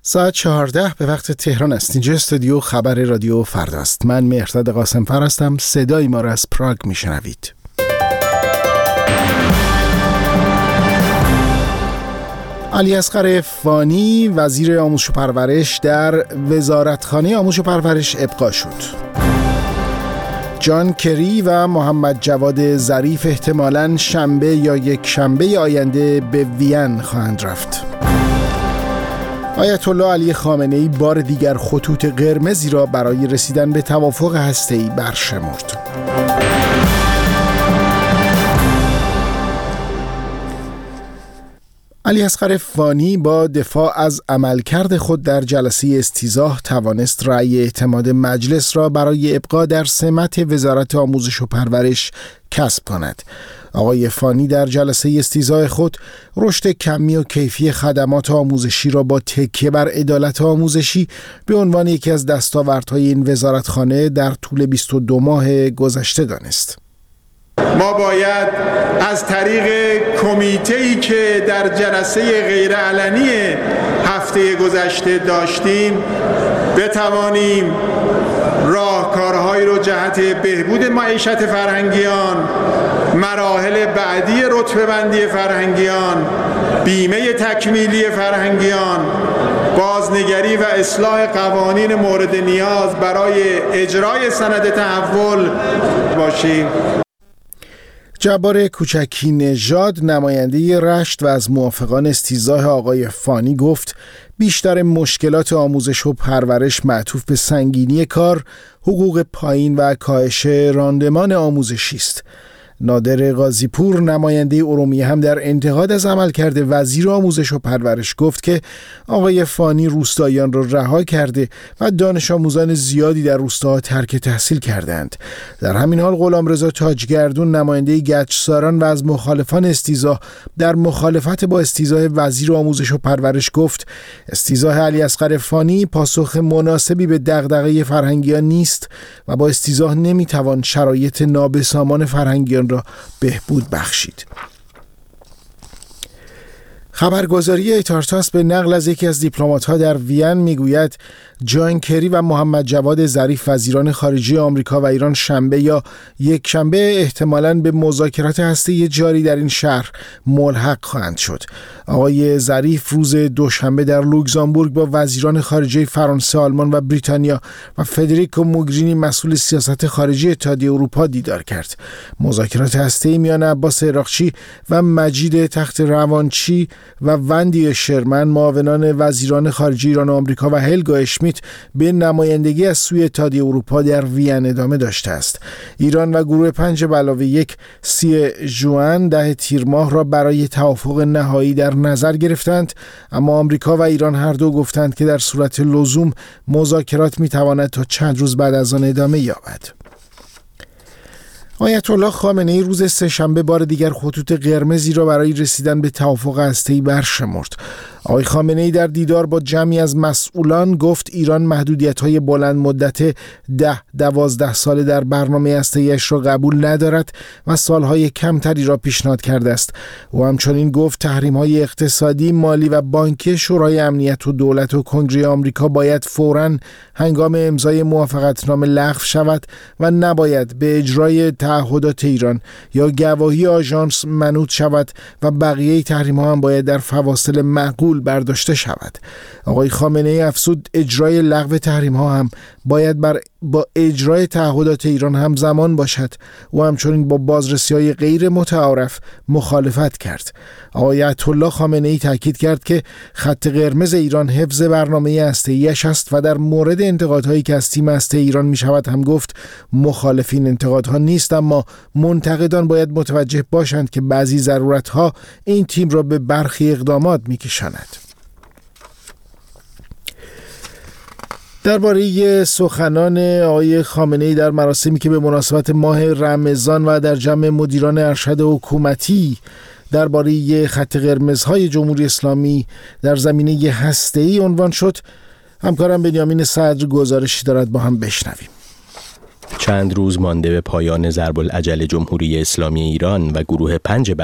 ساعت 14 به وقت تهران است. اینجا استودیو خبر رادیو فرداست. من مهرداد قاسمفر هستم. صدای ما را از پراگ میشنوید. علیاصغر فانی وزیر آموزش و پرورش در وزارتخانه آموزش و پرورش ابقا شد. جان کری و محمد جواد ظریف احتمالاً شنبه یا یک شنبه آینده به وین خواهند رفت. آیت الله علی خامنه‌ای بار دیگر خطوط قرمزی را برای رسیدن به توافق هسته‌ای برشمرد. علیاصغر فانی با دفاع از عملکرد خود در جلسه استیضاح توانست رأی اعتماد مجلس را برای ابقا در سمت وزارت آموزش و پرورش کسب کند. آقای فانی در جلسه استیضاح خود رشد کمی و کیفی خدمات آموزشی را با تکیه بر عدالت آموزشی به عنوان یکی از دستاوردهای این وزارتخانه در طول 22 ماه گذشته دانست. ما باید از طریق کمیته‌ای که در جلسه غیرعلنی هفته گذشته داشتیم بتوانیم راهکارهایی رو جهت بهبود معیشت فرهنگیان، مراحل بعدی رتبه‌بندی فرهنگیان، بیمه تکمیلی فرهنگیان، بازنگری و اصلاح قوانین مورد نیاز برای اجرای سند تحول باشیم. جبار کوچکی نژاد نماینده رشت و از موافقان استیضاح آقای فانی گفت بیشتر مشکلات آموزش و پرورش معطوف به سنگینی کار، حقوق پایین و کاهش راندمان آموزشی است. نادر قاضی‌پور نماینده ارومیه هم در انتقاد از عملکرد وزیر آموزش و پرورش گفت که آقای فانی روستاییان را رها کرده و دانش آموزان زیادی در روستاها ترک تحصیل کردند. در همین حال غلامرضا تاجگردون نماینده گچساران و از مخالفان استیضاح در مخالفت با استیضاح وزیر آموزش و پرورش گفت استیضاح علیاصغر فانی پاسخ مناسبی به دغدغه فرهنگیان نیست و با استیضاح نمیتوان شرایط نابسامان فرهنگیان را بهبود بخشید. خبرگزاری ایتارتاس به نقل از یکی از دیپلمات‌ها در وین میگوید جان کری و محمد جواد ظریف وزیران خارجه آمریکا و ایران شنبه یا یک شنبه احتمالاً به مذاکرات هسته‌ای جاری در این شهر ملحق خواهند شد. آقای ظریف روز دوشنبه در لوکزامبورگ با وزیران خارجه فرانسه، آلمان و بریتانیا و فدریکو موگرینی مسئول سیاست خارجی اتحادیه اروپا دیدار کرد. مذاکرات هسته‌ای میان عباس عراقچی و مجید تخت روانچی و وندی شرمن معاونان وزیران خارجه ایران و آمریکا و هلگا اشمیت به نمایندگی از سوی اتحادیه اروپا در وین ادامه داشته است. ایران و گروه 5+1 30 ژوئن 10 تیر ماه را برای توافق نهایی در نظر گرفتند، اما آمریکا و ایران هر دو گفتند که در صورت لزوم مذاکرات میتواند تا چند روز بعد از آن ادامه یابد. آیت الله خامنه‌ای روز سه‌شنبه بار دیگر خطوط قرمزی را برای رسیدن به توافق هسته‌ای برشمرد. آقای خامنه‌ای در دیدار با جمعی از مسئولان گفت ایران محدودیت‌های بلند مدت 10-12 ساله در برنامه هسته‌ای‌اش را قبول ندارد و سالهای کمتری را پیشنهاد کرده است. او همچنین گفت تحریم‌های اقتصادی، مالی و بانکی شورای امنیت و دولت و کنگره آمریکا باید فوراً هنگام امضای موافقتنامه لغو شود و نباید به اجرای تعهدات ایران یا گواهی آژانس منوط شود و بقیه تحریم‌ها هم باید در فواصل معقول برداشته شود. آقای خامنه‌ای افزود اجرای لغو تحریم‌ها هم باید با اجرای تعهدات ایران همزمان باشد. او همچنین با بازرسی‌های غیر متعارف مخالفت کرد. آقای آیت الله خامنه‌ای تاکید کرد که خط قرمز ایران حفظ برنامه هسته‌ای‌اش است و در مورد انتقادهایی که از تیم هسته ایران می‌شود هم گفت مخالفین انتقادها نیست، اما منتقدان باید متوجه باشند که بعضی ضرورت‌ها این تیم را به برخی اقدامات می‌کشاند. درباره سخنان آقای خامنه‌ای در مراسمی که به مناسبت ماه رمضان و در جمع مدیران ارشد حکومتی درباره خط قرمزهای جمهوری اسلامی در زمینه هسته‌ای عنوان شد، همکارم بنیامین صدر گزارشی دارد، با هم بشنویم. چند روز مانده به پایان ضرب العجل جمهوری اسلامی ایران و گروه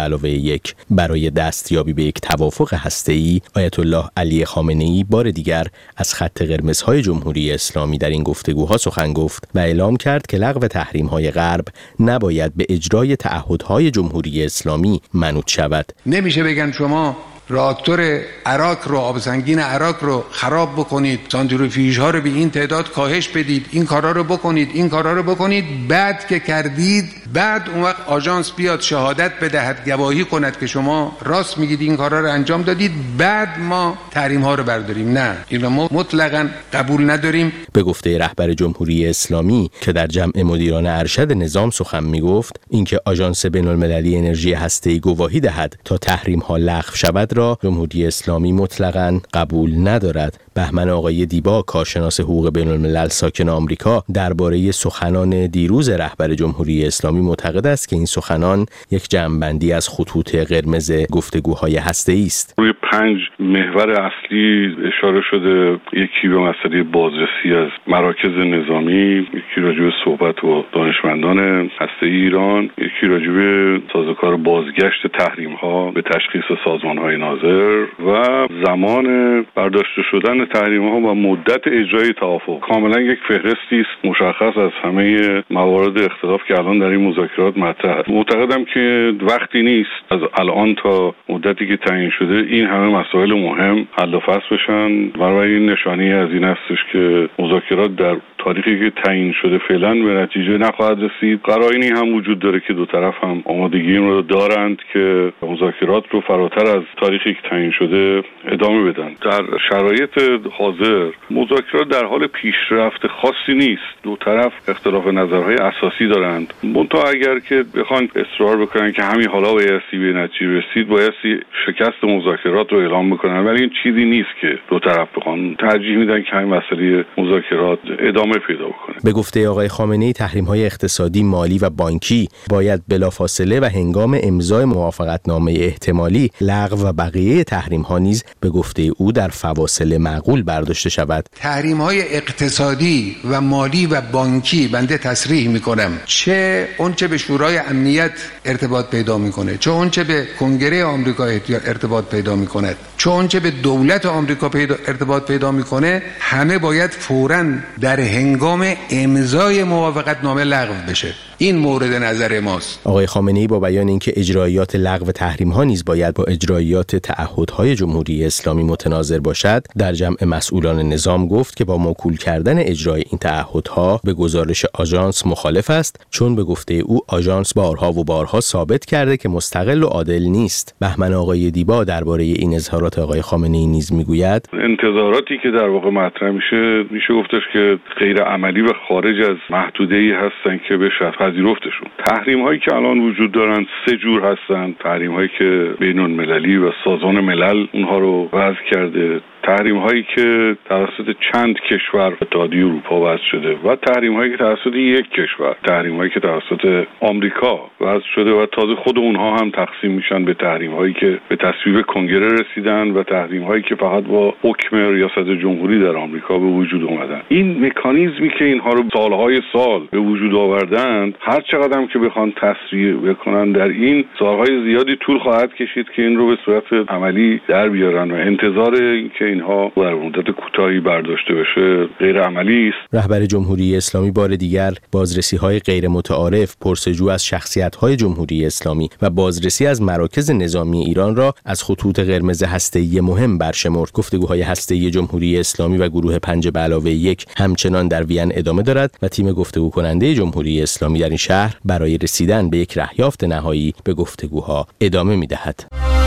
5+1 برای دستیابی به یک توافق هسته‌ای، آیت الله علی خامنه‌ای بار دیگر از خط قرمزهای جمهوری اسلامی در این گفتگوها سخن گفت و اعلام کرد که لغو تحریم‌های غرب نباید به اجرای تعهدهای جمهوری اسلامی منوط شود. نمیشه بگن شما راکتور عراق رو، آب سنگین عراق رو خراب بکنید، سانتریفیوژها رو به این تعداد کاهش بدید، این کارا رو بکنید، این کارا رو بکنید، بعد که کردید بعد اون وقت آژانس بیاد شهادت بدهد، گواهی کند که شما راست میگید این کارا رو انجام دادید، بعد ما تحریم ها رو برداریم. نه، این رو ما مطلقاً قبول نداریم. به گفته رهبر جمهوری اسلامی که در جمع مدیران ارشد نظام سخن میگفت، اینکه آژانس بین‌المللی انرژی هسته‌ای گواهی دهد تا تحریم ها لغو شود را جمهوری اسلامی مطلقاً قبول ندارد. بهمن آقای دیبا، کارشناس حقوق بین‌الملل ساکن آمریکا، درباره سخنان دیروز رهبر جمهوری اسلامی معتقد است که این سخنان یک جمع‌بندی از خطوط قرمز گفتگوهای هسته‌ای است. روی 5 محور اصلی اشاره شده. یکی به مسئله بازرسی از مراکز نظامی، یکی راجع به صحبت با دانشمندان هسته‌ای ایران، یکی راجع به سازوکار بازگشت تحریم‌ها به تشخیص سازمان‌های ناظر و زمان برداشته شدن تحریم‌ها و مدت اجرای توافق. کاملا یک فهرستی است مشخص از همه موارد اختلاف که الان در این مذاکرات مطرحه. معتقدم که وقتی نیست از الان تا مدتی که تعیین شده این همه مسائل مهم حل و فصل بشن. برای این نشانی از این هستش که مذاکرات در تاریخی که تعیین شده فعلا به نتیجه نخواهد رسید. قرائنی هم وجود داره که دو طرف هم آمادگی این رو دارند که مذاکرات رو فراتر از تاریخی که تعیین شده ادامه بدن. در شرایط حاضر مذاکرات در حال پیشرفت خاصی نیست. دو طرف اختلاف نظرهای اساسی دارند. منتها اگر که بخوان اصرار بکنن که همین حالا بایستی به نتیجه رسید، بایستی شکست مذاکرات رو اعلام بکنن، ولی این چیزی نیست که دو طرف بخوان. ترجیح میدن که همین مسئله مذاکرات ادامه پیدا بکنه. به گفته آقای خامنه‌ای، تحریم‌های اقتصادی، مالی و بانکی باید بلافاصله و هنگام امضای موافقتنامه احتمالی لغو و بقیه تحریم‌ها نیز به گفته او در فواصل معقول برداشته شود. تحریم‌های اقتصادی و مالی و بانکی بنده تصریح می‌کنم، چه اونچه به شورای امنیت ارتباط پیدا می‌کنه، چه اونچه به کنگره آمریکا ارتباط پیدا می‌کند، چه اونچه به دولت آمریکا ارتباط پیدا می‌کنه، همه باید فوراً در هنگام امضای موافقتنامه لغو بشه. این مورد نظر ماست. آقای خامنه‌ای با بیان اینکه اجرایات لغو تحریم‌ها نیز باید با اجرایات تعهدهای جمهوری اسلامی متناظر باشد، در جمع مسئولان نظام گفت که با موکول کردن اجرای این تعهدها به گزارش آژانس مخالف است، چون به گفته او آژانس بارها و بارها ثابت کرده که مستقل و عادل نیست. بهمن آقای دیبا درباره این اظهارات آقای خامنه‌ای نیز میگوید انتظاراتی که در واقع مطرح میشه گفتش که غیر عملی و خارج از محدوده‌ای هستن که بشه پذیرفتشون. تحریم‌هایی که الان وجود دارن 3 جور هستن. تحریم‌هایی که بین‌المللی و سازمان ملل اونها رو وضع کرده، تحریم هایی که توسط چند کشور اتحادیه اروپا وضع شده و تحریم هایی که توسط یک کشور، تحریم هایی که توسط آمریکا وضع شده و تازه خود اونها هم تقسیم میشن به تحریم هایی که به تصویب کنگره رسیدن و تحریم هایی که فقط با حکم ریاست جمهوری در آمریکا به وجود اومدن. این مکانیزمی که اینها رو سالهای سال به وجود آوردن، هر چقدر هم که بخوان تسریع بکنن در این سالهای زیادی طول خواهد کشید که این رو به صورت عملی در بیارن و انتظار اینکه اینها در مدت کوتاهی برداشته بشه غیر عملی است. رهبر جمهوری اسلامی بار دیگر بازرسی‌های غیر متعارف، پرسجو از شخصیت‌های جمهوری اسلامی و بازرسی از مراکز نظامی ایران را از خطوط قرمز هسته‌ای مهم برشمرد. گفتگوهای هسته‌ای جمهوری اسلامی و گروه 5+1 همچنان در وین ادامه دارد و تیم گفتگو کننده جمهوری اسلامی در این شهر برای رسیدن به یک رهیافت نهایی به گفتگوها ادامه می‌دهد.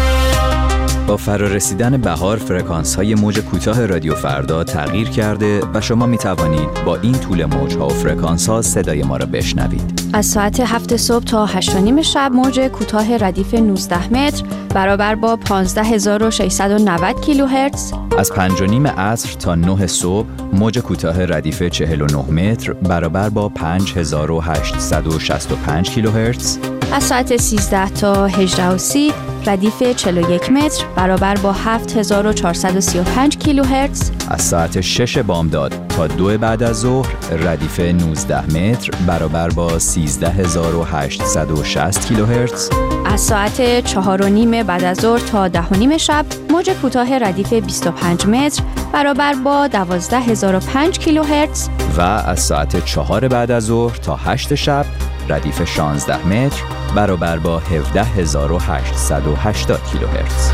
با فرارسیدن بهار فرکانس‌های موج کوتاه رادیو فردا تغییر کرده و شما می توانید با این طول موج‌ها و فرکانس‌ها صدای ما را بشنوید. از ساعت 7 صبح تا 8:30 شب موج کوتاه ردیف 19 متر برابر با 15690 کیلوهرتز. از 5:30 عصر تا 9 صبح موج کوتاه ردیف 49 متر برابر با 5865 کیلوهرتز. از ساعت 13 تا 18:30 ردیف 41 متر برابر با 7435 کیلوهرتز. از ساعت 6 بامداد تا 2 بعد از ظهر ردیف 19 متر برابر با 13860 کیلوهرتز. از ساعت 4:30 بعد از ظهر تا 10:30 شب موج کوتاه ردیف 25 متر برابر با 12005 کیلوهرتز. و از ساعت 4 بعد از ظهر تا 8 شب ردیف 16 متر برابر با 17880 کیلوهرتز.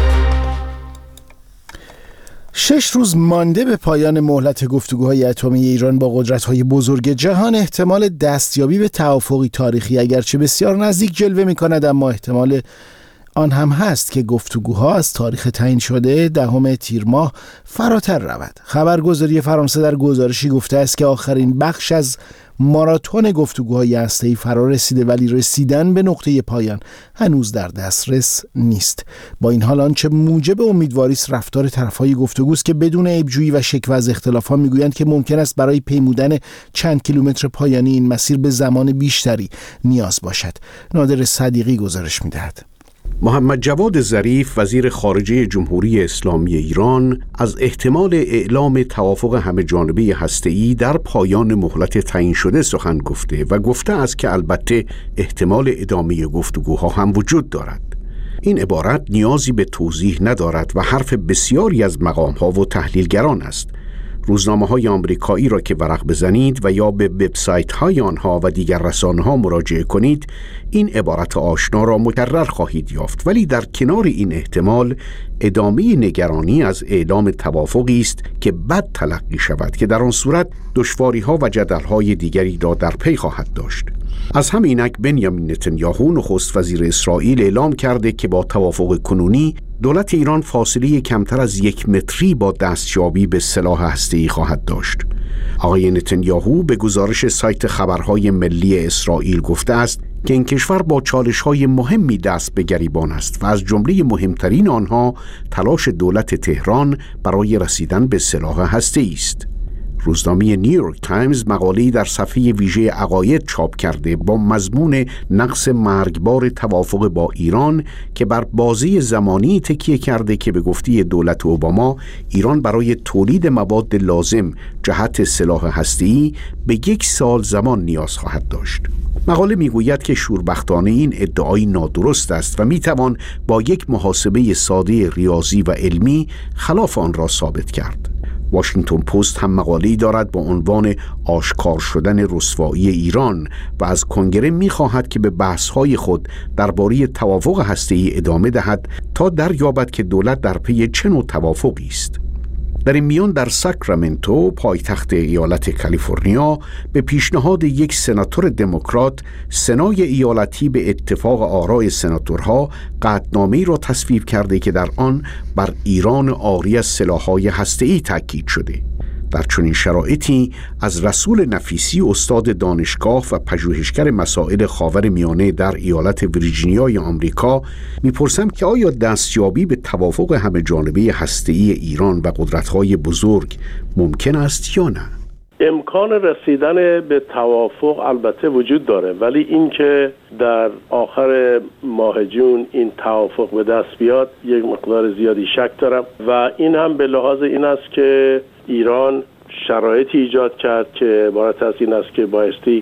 6 روز مانده به پایان مهلت گفتگوهای اتمی ایران با قدرت‌های بزرگ جهان، احتمال دستیابی به توافقی تاریخی اگرچه بسیار نزدیک جلوه می‌کند، اما احتمال آن هم هست که گفتگوها از تاریخ تعیین شده 10 تیر ماه فراتر رود. خبرگزاری فرانسه در گزارشی گفته است که آخرین بخش از ماراتون گفتگوهای هسته‌ای فرا رسیده، ولی رسیدن به نقطه پایان هنوز در دسترس نیست. با این حال آنچه موجب امیدواری است رفتار طرف‌های گفتگوست که بدون عیب‌جویی و شکوه از اختلاف‌ها میگویند که ممکن است برای پیمودن چند کیلومتر پایانی این مسیر به زمان بیشتری نیاز باشد. نادر صدیقی گزارش می‌دهد. محمد جواد ظریف وزیر خارجه جمهوری اسلامی ایران از احتمال اعلام توافق همه‌جانبه هسته‌ای در پایان مهلت تعیین شده سخن گفته و گفته است که البته احتمال ادامه گفتگوها هم وجود دارد. این عبارت نیازی به توضیح ندارد و حرف بسیاری از مقام‌ها و تحلیلگران است. روزنامه‌های آمریکایی را که ورق بزنید و یا به وبسایت‌های آنها و دیگر رسانه‌ها مراجعه کنید، این عبارت آشنا را مکرر خواهید یافت. ولی در کنار این احتمال ادامه نگرانی از اعلام توافقی است که بد تلقی شود که در آن صورت دشواری‌ها و جدل‌های دیگری را در پی خواهد داشت. از همینک بنیامین نتانیاهو نخست وزیر اسرائیل اعلام کرده که با توافق کنونی دولت ایران فاصله کمتر از 1 متری با دستیابی به سلاح هسته‌ای خواهد داشت. آقای نتانیاهو به گزارش سایت خبرهای ملی اسرائیل گفته است که این کشور با چالش‌های مهمی دست به گریبان است و از جمله مهمترین آنها تلاش دولت تهران برای رسیدن به سلاح هسته‌ای است. روزنامه نیویورک تایمز مقاله‌ای در صفحه ویژه عقاید چاپ کرده با مضمون نقص مرگبار توافق با ایران که بر بازه زمانی تکیه کرده که به گفته دولت اوباما ایران برای تولید مواد لازم جهت سلاح هسته‌ای به 1 سال زمان نیاز خواهد داشت. مقاله میگوید که شوربختانه این ادعای نادرست است و میتوان با یک محاسبه ساده ریاضی و علمی خلاف آن را ثابت کرد. واشنگتن پست هم مقاله‌ای دارد با عنوان آشکار شدن رسوایی ایران و از کنگره می‌خواهد که به بحث‌های خود درباره توافق هسته‌ای ادامه دهد تا دریابد که دولت در پی چه نوع توافقی است. در این میان در ساکرامنتو پایتخت ایالت کالیفرنیا به پیشنهاد یک سناتور دموکرات سنای ایالتی به اتفاق آراء سناتورها قطعنامه‌ای را تصویب کرده که در آن بر ایران عاری از سلاح‌های هسته‌ای تاکید شده. در چنین شرایطی از رسول نفیسی استاد دانشگاه و پژوهشگر مسائل خاورمیانه در ایالت ویرجینیای آمریکا میپرسم که آیا دستیابی به توافق همه‌جانبه هسته‌ای ایران و قدرت‌های بزرگ ممکن است یا نه؟ امکان رسیدن به توافق البته وجود داره، ولی اینکه در آخر ماه جون این توافق به دست بیاد یک مقدار زیادی شک دارم و این هم به لحاظ این است که ایران شرایطی ایجاد کرد که عبارت از این است که بایستی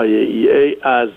IAEA از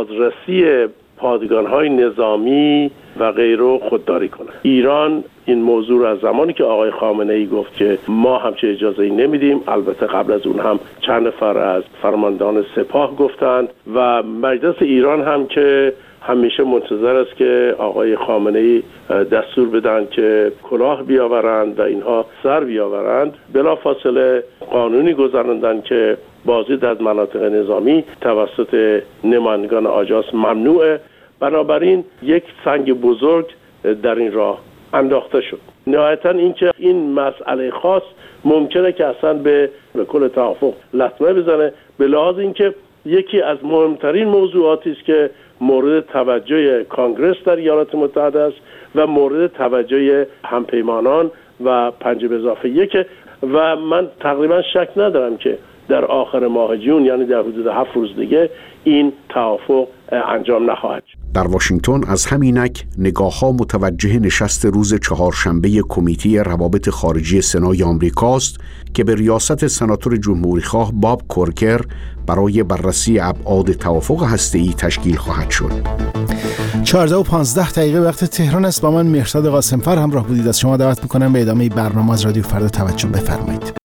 بازرسی پادگان‌های نظامی و غیره خودداری کنه. ایران این موضوع از زمانی که آقای خامنه‌ای گفت که ما همچه اجازه‌ای نمیدیم، البته قبل از اون هم چند نفر از فرماندهان سپاه گفتند و مجلس ایران هم که همیشه منتظر است که آقای خامنه‌ای دستور بدن که کلاه بیاورند و اینها سر بیاورند، بلافاصله قانونی گذراندن که بازدید از مناطق نظامی توسط نمایندگان آژانس ممنوعه. بنابراین یک سنگ بزرگ در این راه انداخته شد. نهایتاً اینکه این مسئله خاص ممکنه که اصلا به کل توافق لطمه بزنه، به لحاظ اینکه یکی از مهمترین موضوعاتی است که مورد توجه کانگرس در ایالات متحده است و مورد توجه همپیمانان و 5+1 و من تقریبا شک ندارم که در آخر ماه جون، یعنی در حدود 7 روز دیگه، این توافق انجام نخواهد شد. در واشنگتن از همینک نگاه‌ها متوجه نشست روز چهارشنبه کمیته روابط خارجی سنای آمریکاست که به ریاست سناتور جمهوریخواه باب کورکر برای بررسی ابعاد توافق هسته‌ای تشکیل خواهد شد. 14:15 وقت تهران است. با من مهرداد قاسمفر همراه بودید. از شما دعوت می‌کنم به ادامه برنامه از رادیو فردا توجه بفرمایید.